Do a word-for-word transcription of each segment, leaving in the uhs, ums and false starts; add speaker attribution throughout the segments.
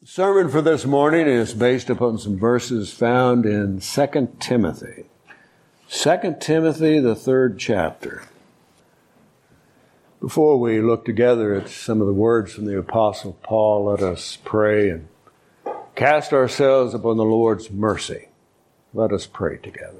Speaker 1: The sermon for this morning is based upon some verses found in Second Timothy. Second Timothy, the third chapter. Before we look together at some of the words from the Apostle Paul, let us pray and cast ourselves upon the Lord's mercy. Let us pray together.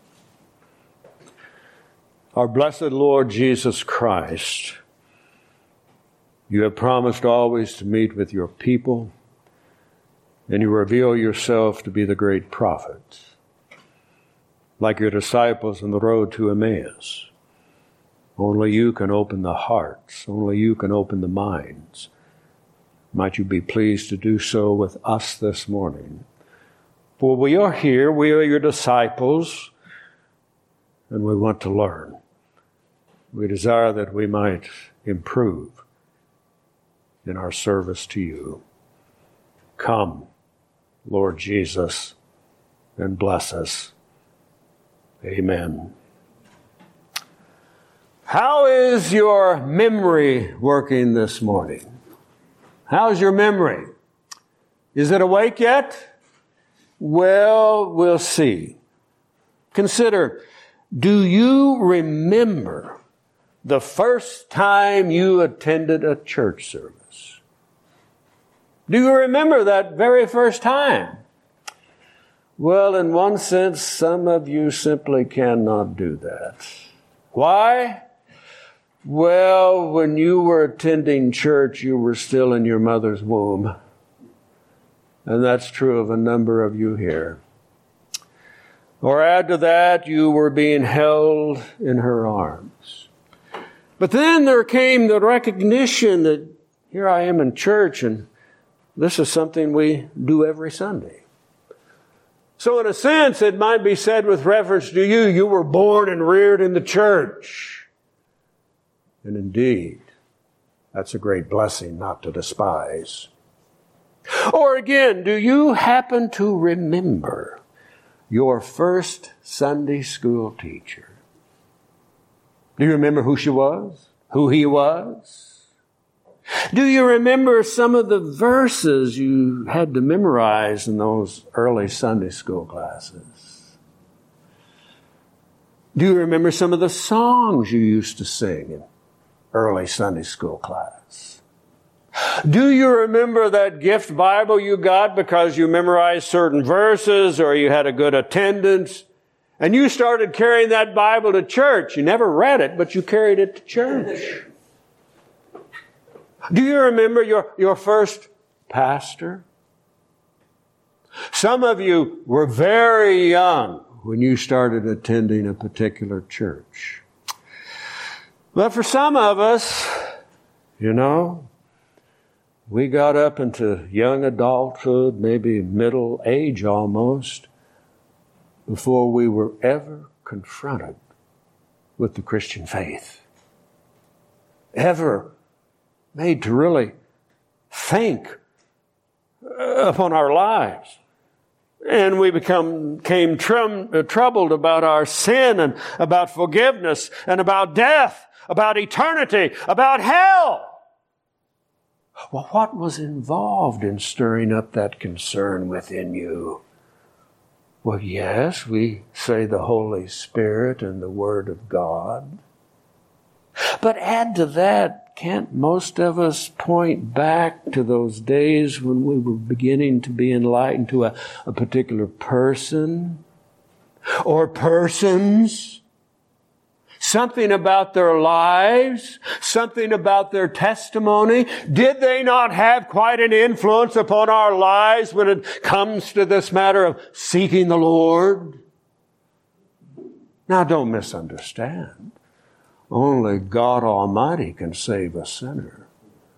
Speaker 1: Our blessed Lord Jesus Christ, you have promised always to meet with your people, and you reveal yourself to be the great prophet, like your disciples on the road to Emmaus. Only you can open the hearts. Only you can open the minds. Might you be pleased to do so with us this morning. For we are here, we are your disciples, and we want to learn. We desire that we might improve in our service to you. Come, Lord Jesus, and bless us. Amen. How is your memory working this morning? How's your memory? Is it awake yet? Well, we'll see. Consider, do you remember the first time you attended a church service? Do you remember that very first time? Well, in one sense, some of you simply cannot do that. Why? Well, when you were attending church, you were still in your mother's womb. And that's true of a number of you here. Or add to that, you were being held in her arms. But then there came the recognition that here I am in church, and this is something we do every Sunday. So in a sense, it might be said with reference to you, you were born and reared in the church. And indeed, that's a great blessing not to despise. Or again, do you happen to remember your first Sunday school teacher? Do you remember who she was? Who he was? Do you remember some of the verses you had to memorize in those early Sunday school classes? Do you remember some of the songs you used to sing in early Sunday school class? Do you remember that gift Bible you got because you memorized certain verses or you had a good attendance and you started carrying that Bible to church? You never read it, but you carried it to church. Do you remember your, your first pastor? Some of you were very young when you started attending a particular church. But for some of us, you know, we got up into young adulthood, maybe middle age almost, before we were ever confronted with the Christian faith. Ever made to really think upon our lives. And we become came trum, uh, troubled about our sin and about forgiveness and about death, about eternity, about hell. Well, what was involved in stirring up that concern within you? Well, yes, we say the Holy Spirit and the Word of God. But add to that, can't most of us point back to those days when we were beginning to be enlightened to a, a particular person or persons? Something about their lives, something about their testimony. Did they not have quite an influence upon our lives when it comes to this matter of seeking the Lord? Now, don't misunderstand. Only God Almighty can save a sinner.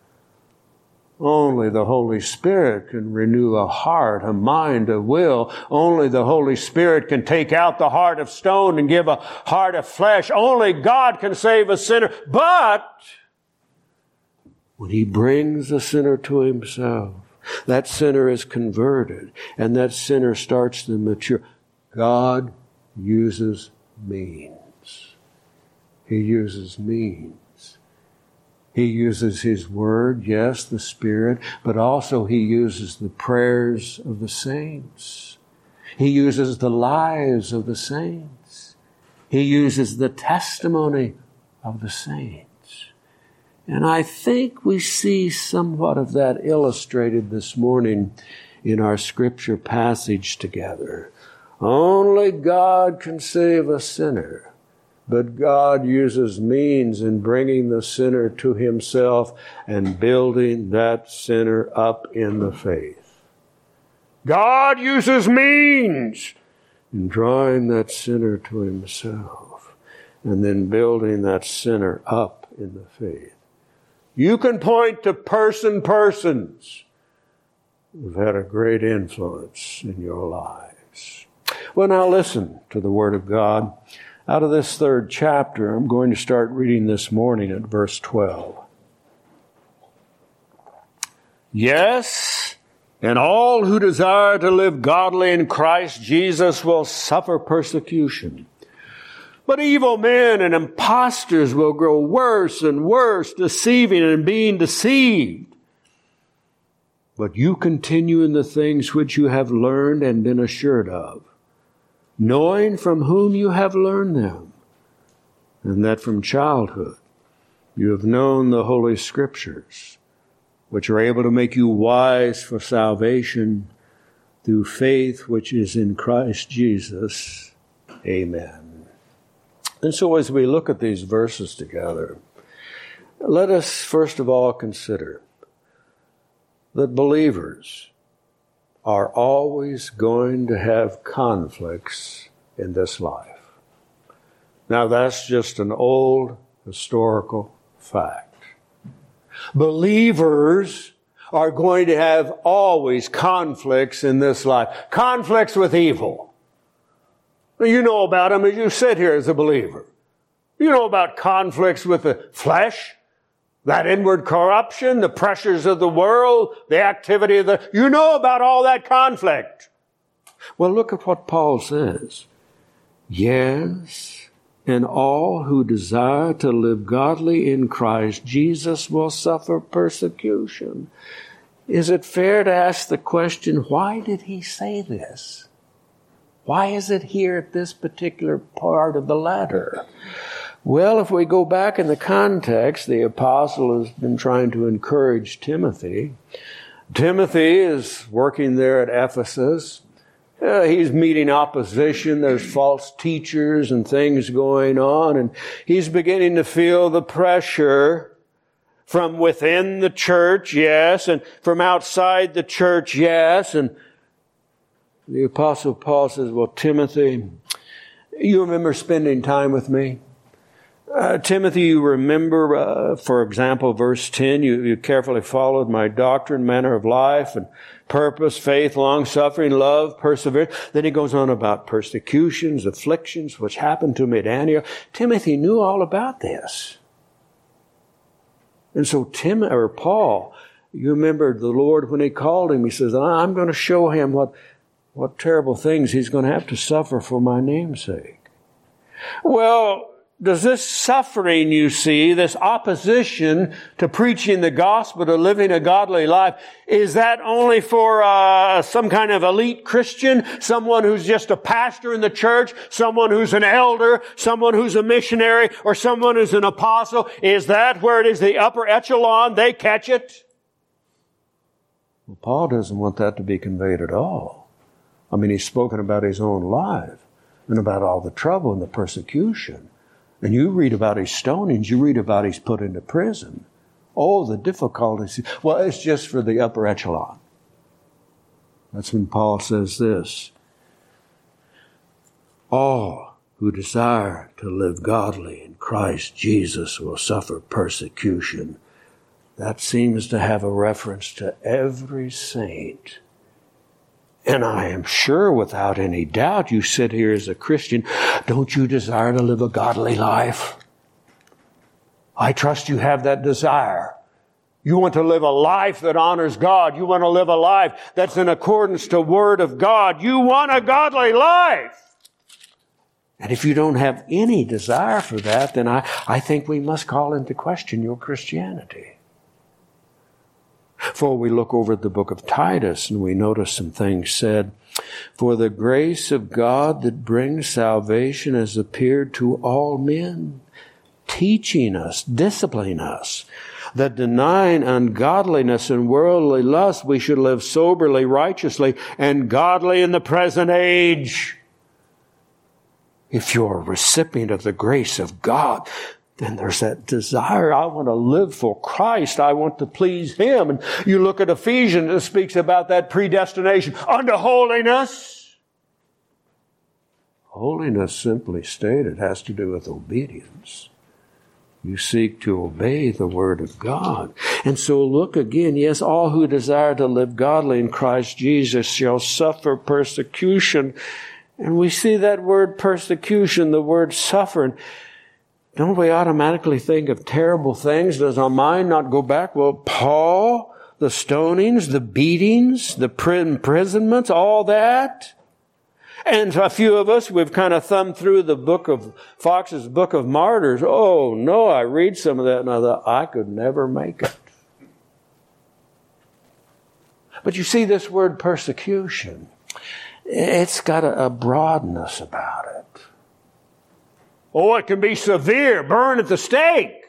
Speaker 1: Only the Holy Spirit can renew a heart, a mind, a will. Only the Holy Spirit can take out the heart of stone and give a heart of flesh. Only God can save a sinner. But when He brings a sinner to Himself, that sinner is converted, and that sinner starts to mature. God uses means. He uses means. He uses His Word, yes, the Spirit, but also He uses the prayers of the saints. He uses the lives of the saints. He uses the testimony of the saints. And I think we see somewhat of that illustrated this morning in our scripture passage together. Only God can save a sinner. But God uses means in bringing the sinner to Himself and building that sinner up in the faith. God uses means in drawing that sinner to Himself and then building that sinner up in the faith. You can point to person persons who've had a great influence in your lives. Well, now listen to the Word of God. Out of this third chapter, I'm going to start reading this morning at verse twelve. Yes, and all who desire to live godly in Christ Jesus will suffer persecution. But evil men and impostors will grow worse and worse, deceiving and being deceived. But you continue in the things which you have learned and been assured of, knowing from whom you have learned them, and that from childhood you have known the Holy Scriptures, which are able to make you wise for salvation through faith which is in Christ Jesus. Amen. And so as we look at these verses together, let us first of all consider that believers are always going to have conflicts in this life. Now that's just an old historical fact. Believers are going to have always conflicts in this life. Conflicts with evil. You know about them as you sit here as a believer. You know about conflicts with the flesh, that inward corruption, the pressures of the world, the activity of the... You know about all that conflict. Well, look at what Paul says. Yes, and all who desire to live godly in Christ Jesus will suffer persecution. Is it fair to ask the question, why did he say this? Why is it here at this particular part of the letter? Well, if we go back in the context, the apostle has been trying to encourage Timothy. Timothy is working there at Ephesus. Uh, he's meeting opposition. There's false teachers and things going on. And he's beginning to feel the pressure from within the church, yes, and from outside the church, yes. And the Apostle Paul says, well, Timothy, you remember spending time with me? Uh, Timothy, you remember, uh, for example, verse ten, you, you carefully followed my doctrine, manner of life, and purpose, faith, long-suffering, love, perseverance. Then he goes on about persecutions, afflictions, which happened to me at Antioch. Timothy knew all about this. And so Tim, or Paul, you remember the Lord when He called him, He says, I'm going to show him what What terrible things he's going to have to suffer for my name's sake. Well, does this suffering, you see, this opposition to preaching the gospel, to living a godly life, is that only for uh, some kind of elite Christian, someone who's just a pastor in the church, someone who's an elder, someone who's a missionary, or someone who's an apostle? Is that where it is the upper echelon? They catch it? Well, Paul doesn't want that to be conveyed at all. I mean, he's spoken about his own life and about all the trouble and the persecution. And you read about his stonings, you read about he's put into prison. Oh, the difficulties. Well, it's just for the upper echelon. That's when Paul says this. All who desire to live godly in Christ Jesus will suffer persecution. That seems to have a reference to every saint. And I am sure without any doubt you sit here as a Christian, don't you desire to live a godly life? I trust you have that desire. You want to live a life that honors God. You want to live a life that's in accordance to the Word of God. You want a godly life. And if you don't have any desire for that, then I, I think we must call into question your Christianity. For we look over at the book of Titus and we notice some things said. For the grace of God that brings salvation has appeared to all men, teaching us, disciplining us, that denying ungodliness and worldly lust, we should live soberly, righteously, and godly in the present age. If you're a recipient of the grace of God, then there's that desire. I want to live for Christ. I want to please Him. And you look at Ephesians, it speaks about that predestination unto holiness. Holiness, simply stated, has to do with obedience. You seek to obey the Word of God. And so look again, yes, all who desire to live godly in Christ Jesus shall suffer persecution. And we see that word persecution, the word suffering. Don't we automatically think of terrible things? Does our mind not go back? Well, Paul, the stonings, the beatings, the imprisonments, all that. And a few of us, we've kind of thumbed through the book of, Fox's Book of Martyrs. Oh, no, I read some of that and I thought, I could never make it. But you see this word persecution, it's got a, a broadness about it. Oh, it can be severe, burn at the stake.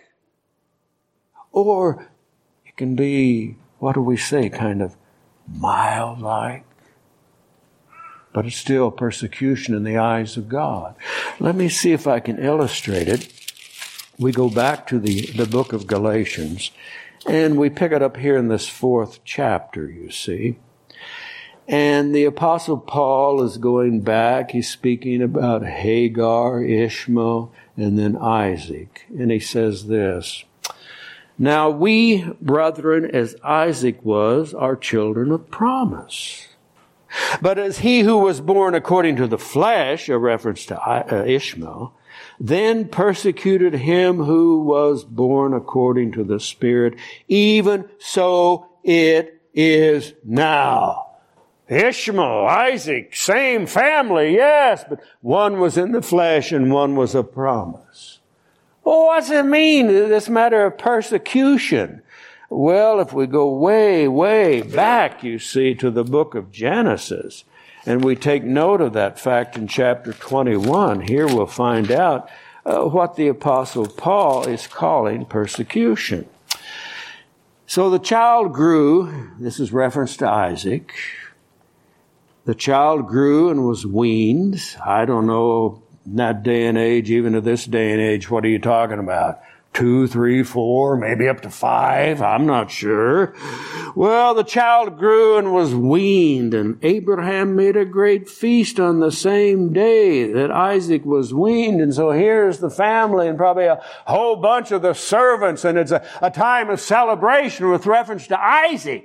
Speaker 1: Or it can be, what do we say, kind of mild-like. But it's still persecution in the eyes of God. Let me see if I can illustrate it. We go back to the, the book of Galatians, and we pick it up here in this fourth chapter, you see. And the Apostle Paul is going back. He's speaking about Hagar, Ishmael, and then Isaac. And he says this, Now we, brethren, as Isaac was, are children of promise. But as he who was born according to the flesh, a reference to Ishmael, then persecuted him who was born according to the Spirit, even so it is now. Ishmael, Isaac, same family, yes, but one was in the flesh and one was a promise. Well, what's it mean, this matter of persecution? Well, if we go way, way back, you see, to the book of Genesis, and we take note of that fact in chapter twenty-one, here we'll find out uh, what the Apostle Paul is calling persecution. So the child grew, this is reference to Isaac. The child grew and was weaned. I don't know, in that day and age, even to this day and age, what are you talking about? Two, three, four, maybe up to five. I'm not sure. Well, the child grew and was weaned, and Abraham made a great feast on the same day that Isaac was weaned. And so here's the family and probably a whole bunch of the servants, and it's a, a time of celebration with reference to Isaac.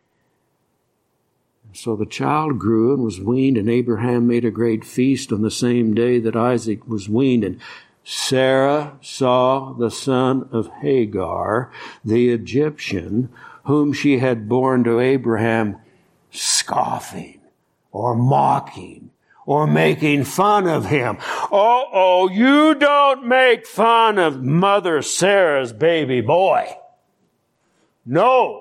Speaker 1: So the child grew and was weaned, and Abraham made a great feast on the same day that Isaac was weaned. And Sarah saw the son of Hagar, the Egyptian, whom she had borne to Abraham, scoffing or mocking or making fun of him. Oh, oh, you don't make fun of Mother Sarah's baby boy. No.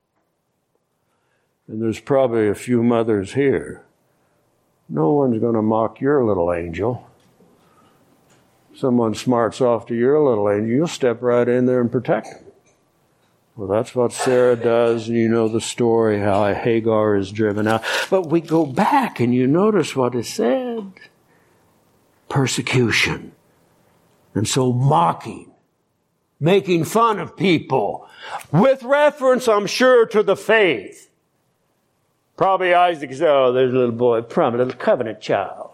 Speaker 1: And there's probably a few mothers here. No one's going to mock your little angel. Someone smarts off to your little angel, you'll step right in there and protect him. Well, that's what Sarah does, and you know the story, how Hagar is driven out. But we go back, and you notice what is said. Persecution. And so mocking. Making fun of people. With reference, I'm sure, to the faith. Probably Isaac said, oh, there's a little boy, a little covenant child.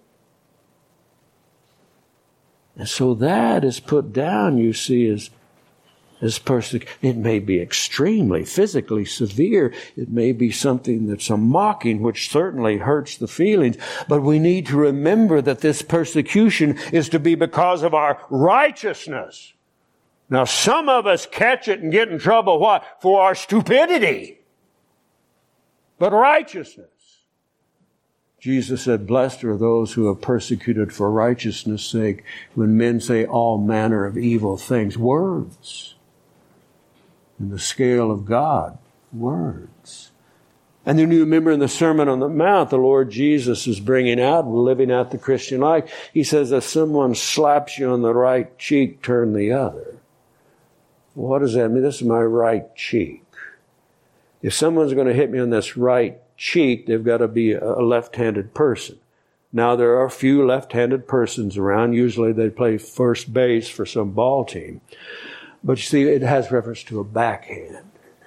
Speaker 1: And so that is put down, you see, as, as persecution. It may be extremely physically severe. It may be something that's a mocking, which certainly hurts the feelings. But we need to remember that this persecution is to be because of our righteousness. Now, some of us catch it and get in trouble, what? For our stupidity. But righteousness. Jesus said, blessed are those who are persecuted for righteousness' sake, when men say all manner of evil things. Words. In the scale of God, words. And then you remember in the Sermon on the Mount, the Lord Jesus is bringing out, living out the Christian life. He says, if someone slaps you on the right cheek, turn the other. Well, what does that mean? This is my right cheek. If someone's going to hit me on this right cheek, they've got to be a left-handed person. Now, there are a few left-handed persons around. Usually they play first base for some ball team. But you see, it has reference to a backhand.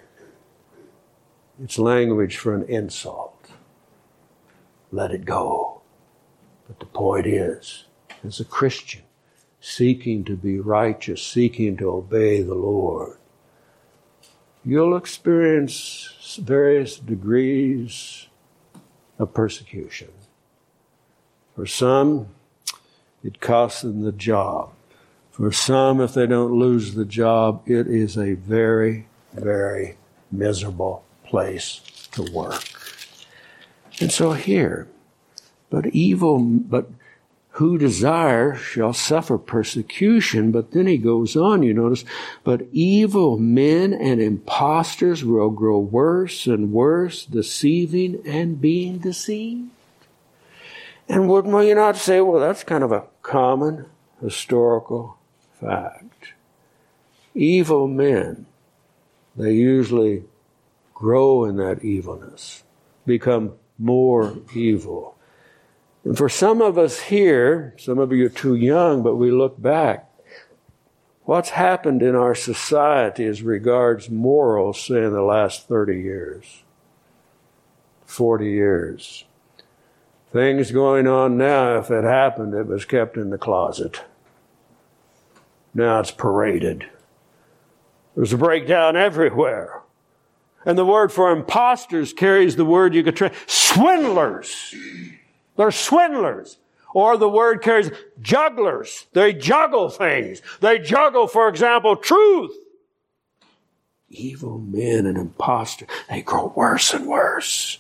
Speaker 1: It's language for an insult. Let it go. But the point is, as a Christian, seeking to be righteous, seeking to obey the Lord, you'll experience various degrees of persecution. For some, it costs them the job. For some, if they don't lose the job, it is a very, very miserable place to work. And so here, but evil, but who desire shall suffer persecution. But then he goes on, you notice, but evil men and impostors will grow worse and worse, deceiving and being deceived. And wouldn't we not say, well, that's kind of a common historical fact. Evil men, they usually grow in that evilness, become more evil. And for some of us here, some of you are too young, but we look back, what's happened in our society as regards morals, say in the last thirty years, forty years. Things going on now, if it happened, it was kept in the closet. Now it's paraded. There's a breakdown everywhere. And the word for imposters carries the word you could try, swindlers. They're swindlers. Or the word carries jugglers. They juggle things. They juggle, for example, truth. Evil men and imposters, they grow worse and worse.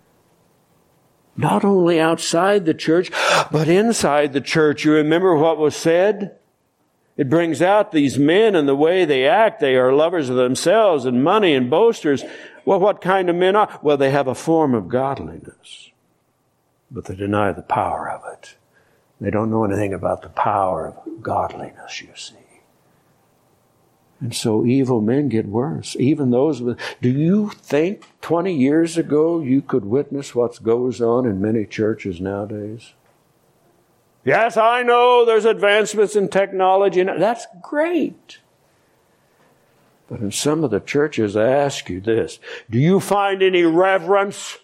Speaker 1: Not only outside the church, but inside the church. You remember what was said? It brings out these men and the way they act. They are lovers of themselves and money and boasters. Well, what kind of men are? Well, they have a form of godliness, but they deny the power of it. They don't know anything about the power of godliness, you see. And so evil men get worse. Even those with, do you think twenty years ago you could witness what goes on in many churches nowadays? Yes, I know there's advancements in technology, and that's great. But in some of the churches, I ask you this, do you find any reverence?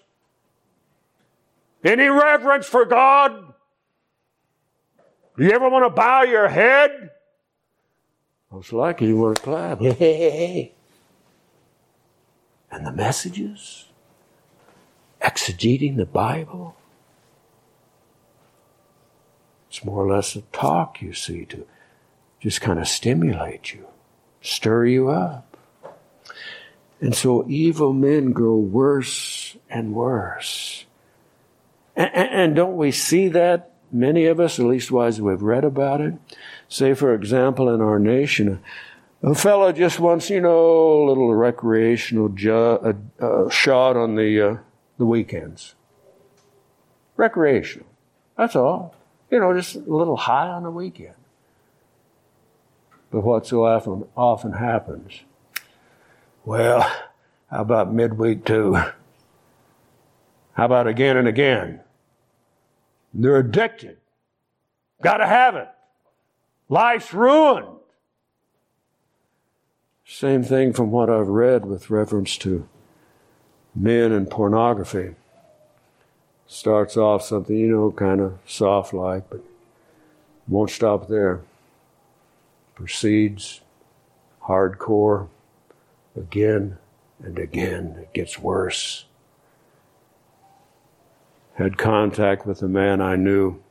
Speaker 1: Any reverence for God? Do you ever want to bow your head? Most likely you want to clap. Hey, hey, hey, hey. And the messages? Exegeting the Bible? It's more or less a talk, you see, to just kind of stimulate you, stir you up. And so evil men grow worse and worse. And, and don't we see that? Many of us, at least wise, we've read about it. Say, for example, in our nation, a fellow just wants, you know, a little recreational ju- uh, uh, shot on the uh, the weekends. Recreational. That's all. You know, just a little high on the weekend. But what so often, often happens? Well, how about midweek too? How about again and again? They're addicted. Got to have it. Life's ruined. Same thing from what I've read with reference to men and pornography. Starts off something, you know, kind of soft-like, but won't stop there. Proceeds hardcore again and again. It gets worse. Had contact with a man I knew.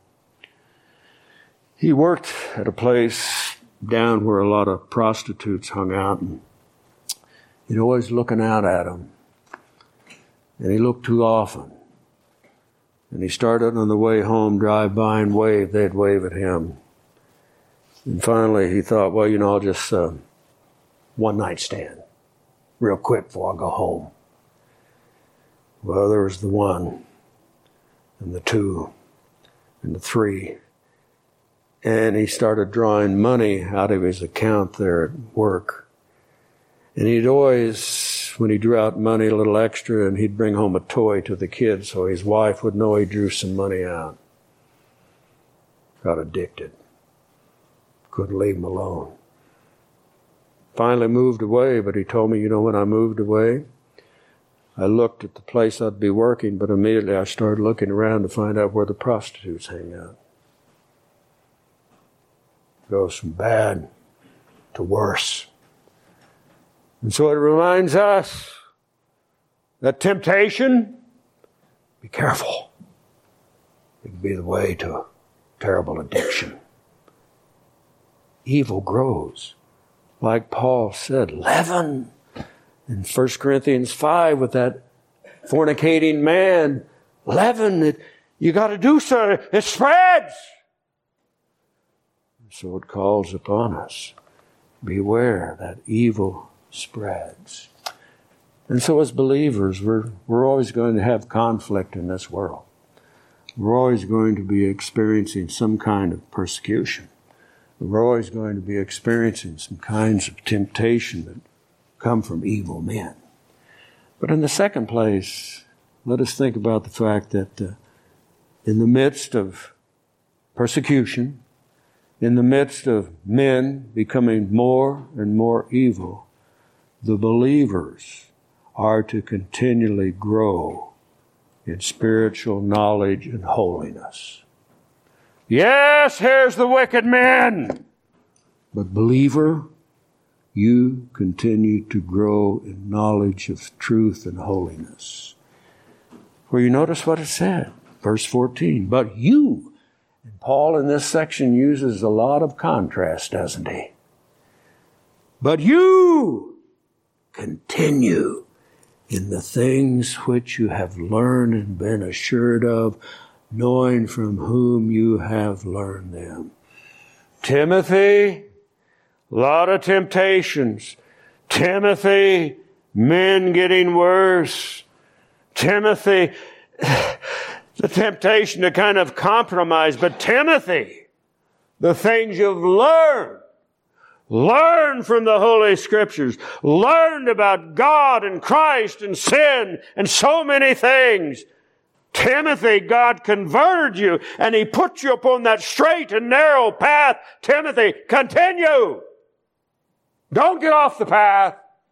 Speaker 1: He worked at a place down where a lot of prostitutes hung out, and he'd always looking out at them. And he looked too often. And he started on the way home, drive by and wave. They'd wave at him. And finally he thought, well, you know, I'll just uh, one night stand real quick before I go home. Well, there was the one and the two and the three. And he started drawing money out of his account there at work. And he'd always, when he drew out money, a little extra, and he'd bring home a toy to the kids so his wife would know he drew some money out. Got addicted. Couldn't leave him alone. Finally moved away, but he told me, you know, when I moved away, I looked at the place I'd be working, but immediately I started looking around to find out where the prostitutes hang out. Goes from bad to worse. And so it reminds us that temptation, be careful. It can be the way to a terrible addiction. Evil grows. Like Paul said, leaven. In First Corinthians five with that fornicating man, leaven, it, you got to do so. It spreads. So it calls upon us. Beware that evil spreads. And so as believers, we're, we're always going to have conflict in this world. We're always going to be experiencing some kind of persecution. We're always going to be experiencing some kinds of temptation that come from evil men. But in the second place, let us think about the fact that uh, in the midst of persecution, in the midst of men becoming more and more evil, the believers are to continually grow in spiritual knowledge and holiness. Yes, here's the wicked men. But believer, you continue to grow in knowledge of truth and holiness. For you notice what it said, verse fourteen, but you, and Paul in this section uses a lot of contrast, doesn't he? But you continue in the things which you have learned and been assured of, knowing from whom you have learned them. Timothy, a lot of temptations. Timothy, men getting worse. Timothy, the temptation to kind of compromise. But Timothy, the things you've learned. Learn from the Holy Scriptures. Learned about God and Christ and sin and so many things. Timothy, God converted you and He put you upon that straight and narrow path. Timothy, continue. Don't get off the path.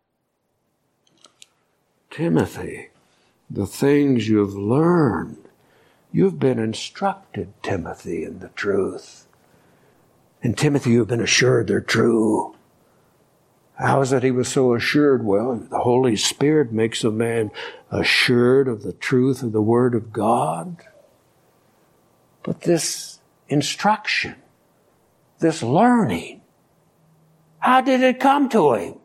Speaker 1: Timothy, the things you've learned, you've been instructed, Timothy, in the truth. And Timothy, you've been assured they're true. How is it he was so assured? Well, the Holy Spirit makes a man assured of the truth of the Word of God. But this instruction, this learning, how did it come to him?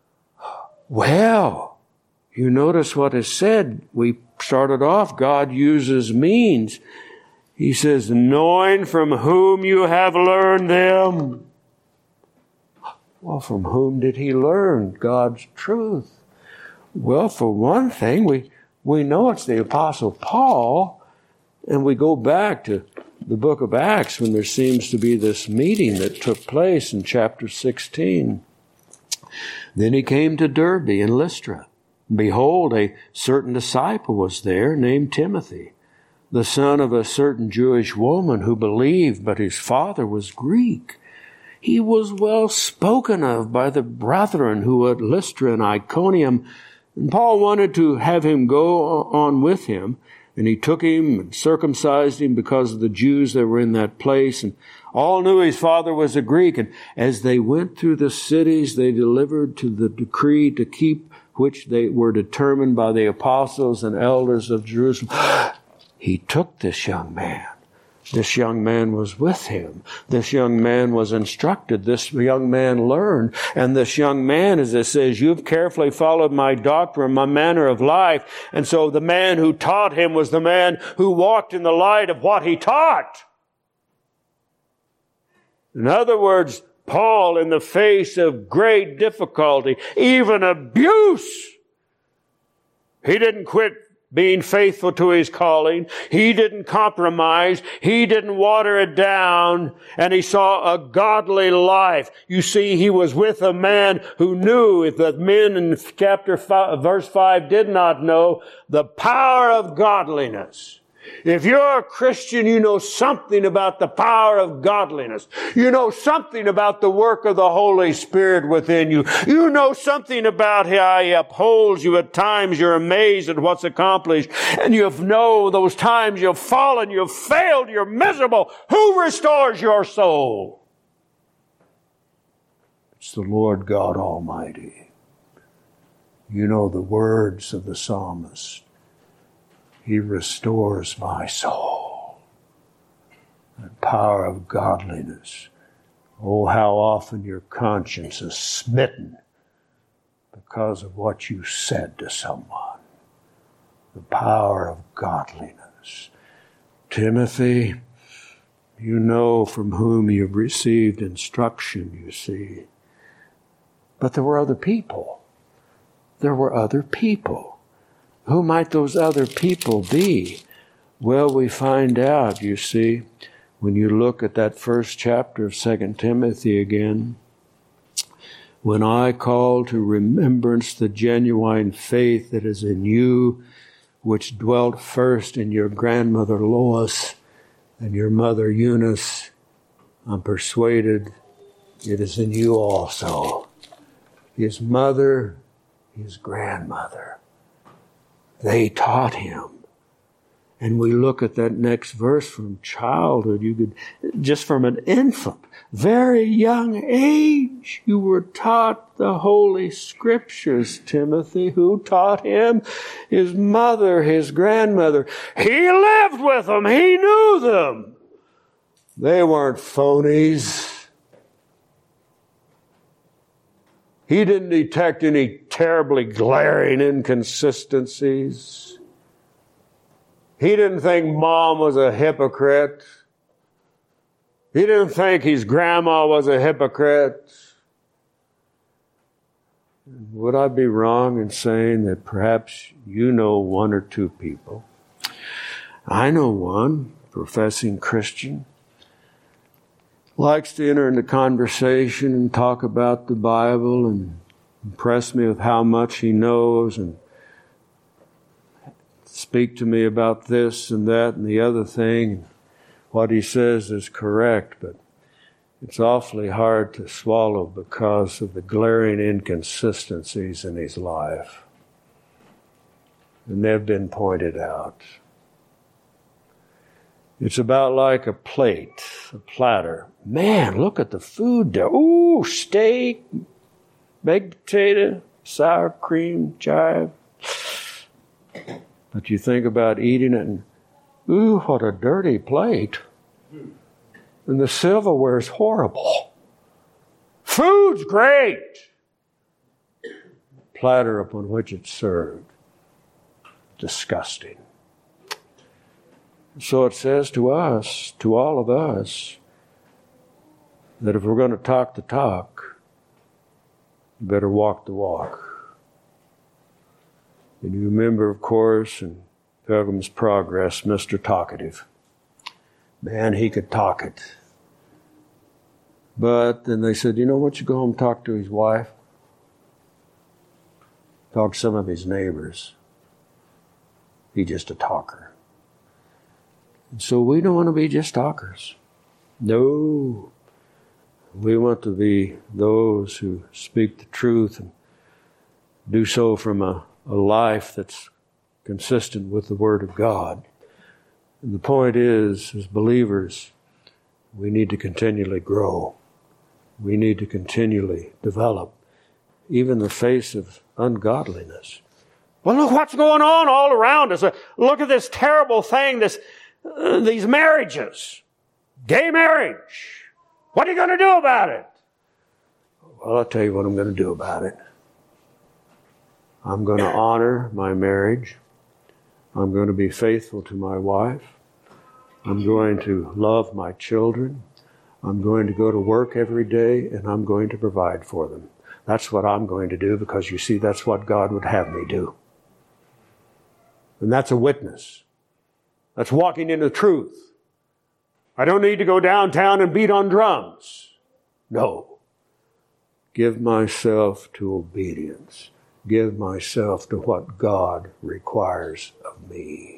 Speaker 1: Well, you notice what is said. We started off, God uses means. He says, knowing from whom you have learned them. Well, from whom did he learn God's truth? Well, for one thing, we, we know it's the Apostle Paul, and we go back to the book of Acts when there seems to be this meeting that took place in chapter sixteen. Then he came to Derbe and Lystra. Behold, a certain disciple was there named Timothy, the son of a certain Jewish woman who believed, but his father was Greek. He was well spoken of by the brethren who were at Lystra and Iconium, and Paul wanted to have him go on with him, and he took him and circumcised him because of the Jews that were in that place, and all knew his father was a Greek. And as they went through the cities, they delivered to the decree to keep which they were determined by the apostles and elders of Jerusalem. He took this young man, This young man was with him. This young man was instructed. This young man learned. And this young man, as it says, you've carefully followed my doctrine, my manner of life. And so the man who taught him was the man who walked in the light of what he taught. In other words, Paul, in the face of great difficulty, even abuse, he didn't quit being faithful to his calling. He didn't compromise. He didn't water it down. And he saw a godly life. You see, he was with a man who knew, if the men in chapter five, verse five did not know, the power of godliness. If you're a Christian, you know something about the power of godliness. You know something about the work of the Holy Spirit within you. You know something about how He upholds you. At times you're amazed at what's accomplished. And you know those times you've fallen, you've failed, you're miserable. Who restores your soul? It's the Lord God Almighty. You know the words of the psalmist. He restores my soul. The power of godliness. Oh, how often your conscience is smitten because of what you said to someone. The power of godliness. Timothy, you know from whom you've received instruction, you see. But there were other people. There were other people. Who might those other people be? Well, we find out, you see, when you look at that first chapter of Second Timothy again. When I call to remembrance the genuine faith that is in you, which dwelt first in your grandmother Lois and your mother Eunice, I'm persuaded it is in you also. His mother, his grandmother. They taught him. And we look at that next verse from childhood. You could, just from an infant, very young age, you were taught the Holy Scriptures, Timothy. Who taught him? His mother, his grandmother. He lived with them. He knew them. They weren't phonies. He didn't detect any terribly glaring inconsistencies. He didn't think Mom was a hypocrite. He didn't think his grandma was a hypocrite. Would I be wrong in saying that perhaps you know one or two people? I know one, professing Christian. Likes to enter into conversation and talk about the Bible and impress me with how much he knows and speak to me about this and that and the other thing. What he says is correct, but it's awfully hard to swallow because of the glaring inconsistencies in his life. And they've been pointed out. It's about like a plate, a platter. Man, look at the food there. Ooh, steak, baked potato, sour cream, chive. But you think about eating it and, ooh, what a dirty plate. And the silverware is horrible. Food's great. Platter upon which it's served. Disgusting. So it says to us, to all of us, that if we're going to talk the talk, you better walk the walk. And you remember, of course, in Pilgrim's Progress, Mister Talkative. Man, he could talk it. But then they said, you know what, you go home and talk to his wife. Talk to some of his neighbors. He's just a talker. And so we don't want to be just talkers. No. We want to be those who speak the truth and do so from a, a life that's consistent with the Word of God. And the point is, as believers, we need to continually grow. We need to continually develop, even in the face of ungodliness. Well, look what's going on all around us. Look at this terrible thing, this uh, these marriages, gay marriage. What are you going to do about it? Well, I'll tell you what I'm going to do about it. I'm going to honor my marriage. I'm going to be faithful to my wife. I'm going to love my children. I'm going to go to work every day, and I'm going to provide for them. That's what I'm going to do, because you see, that's what God would have me do. And that's a witness. That's walking in the truth. I don't need to go downtown and beat on drums. No. Give myself to obedience. Give myself to what God requires of me.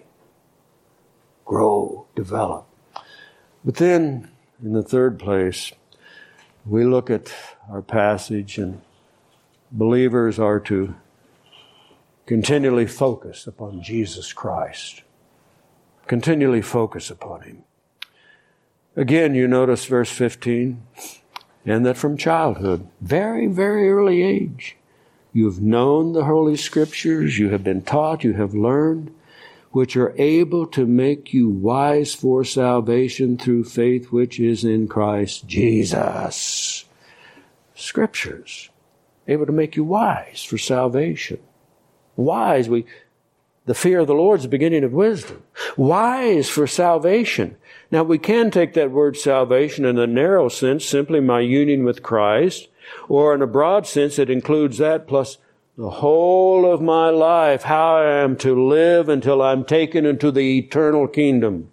Speaker 1: Grow, develop. But then, in the third place, we look at our passage, and believers are to continually focus upon Jesus Christ. Continually focus upon Him. Again, you notice verse fifteen, and that from childhood, very, very early age, you have known the Holy Scriptures, you have been taught, you have learned, which are able to make you wise for salvation through faith which is in Christ Jesus. Scriptures, able to make you wise for salvation. Wise, we, the fear of the Lord is the beginning of wisdom. Wise for salvation. Now, we can take that word salvation in a narrow sense, simply my union with Christ, or in a broad sense, it includes that plus the whole of my life, how I am to live until I'm taken into the eternal kingdom.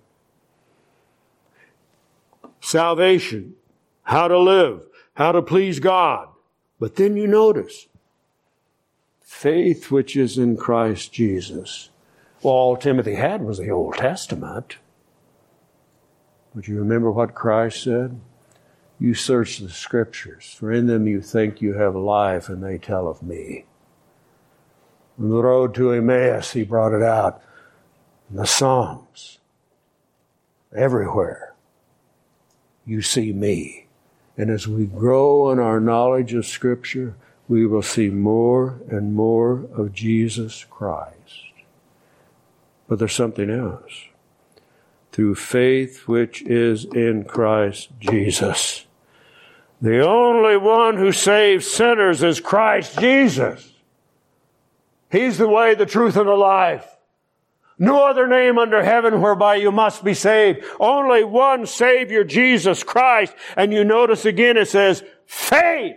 Speaker 1: Salvation, how to live, how to please God. But then you notice, faith which is in Christ Jesus. Well, all Timothy had was the Old Testament. But you remember what Christ said? You search the Scriptures, for in them you think you have life, and they tell of me. On the road to Emmaus, He brought it out. In the Psalms, everywhere, you see me. And as we grow in our knowledge of Scripture, we will see more and more of Jesus Christ. But there's something else. Through faith which is in Christ Jesus. The only one who saves sinners is Christ Jesus. He's the way, the truth, and the life. No other name under heaven whereby you must be saved. Only one Savior, Jesus Christ. And you notice again it says, faith.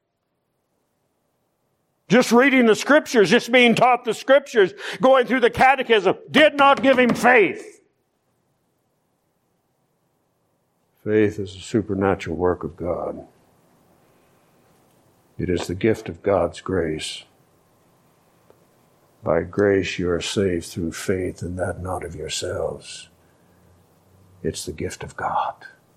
Speaker 1: Just reading the Scriptures, just being taught the Scriptures, going through the catechism, did not give him faith. Faith is a supernatural work of God. It is the gift of God's grace. By grace you are saved through faith, and that not of yourselves. It's the gift of God.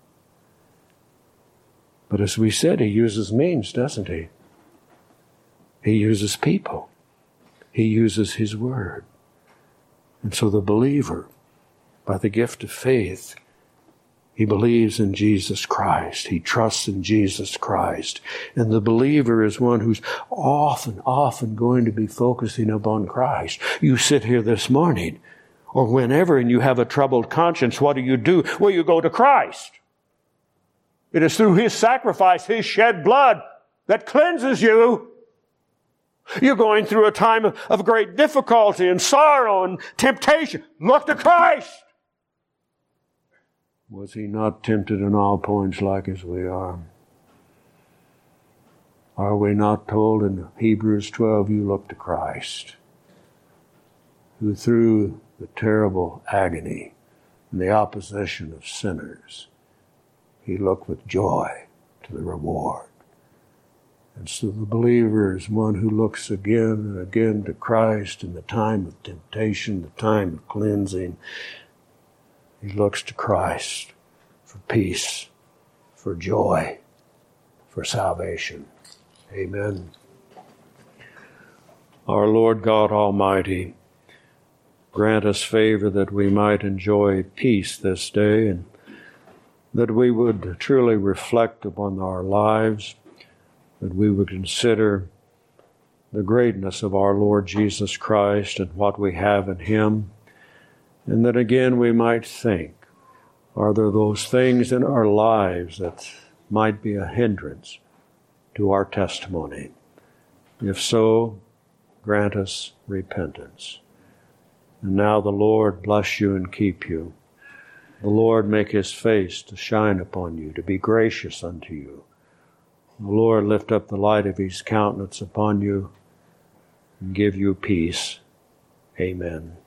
Speaker 1: But as we said, He uses means, doesn't He? He uses people. He uses His Word. And so the believer, by the gift of faith, he believes in Jesus Christ. He trusts in Jesus Christ. And the believer is one who's often, often going to be focusing upon Christ. You sit here this morning, or whenever, and you have a troubled conscience, what do you do? Well, you go to Christ. It is through His sacrifice, His shed blood, that cleanses you. You're going through a time of, of great difficulty and sorrow and temptation. Look to Christ. Was He not tempted in all points like as we are? Are we not told in Hebrews twelve, you look to Christ, who through the terrible agony and the opposition of sinners, He looked with joy to the reward. And so the believer is one who looks again and again to Christ in the time of temptation, the time of cleansing. He looks to Christ for peace, for joy, for salvation. Amen. Our Lord God Almighty, grant us favor that we might enjoy peace this day, and that we would truly reflect upon our lives, that we would consider the greatness of our Lord Jesus Christ and what we have in Him, And then again we might think, are there those things in our lives that might be a hindrance to our testimony? If so, grant us repentance. And now the Lord bless you and keep you. The Lord make his face to shine upon you, to be gracious unto you. The Lord lift up the light of his countenance upon you and give you peace. Amen.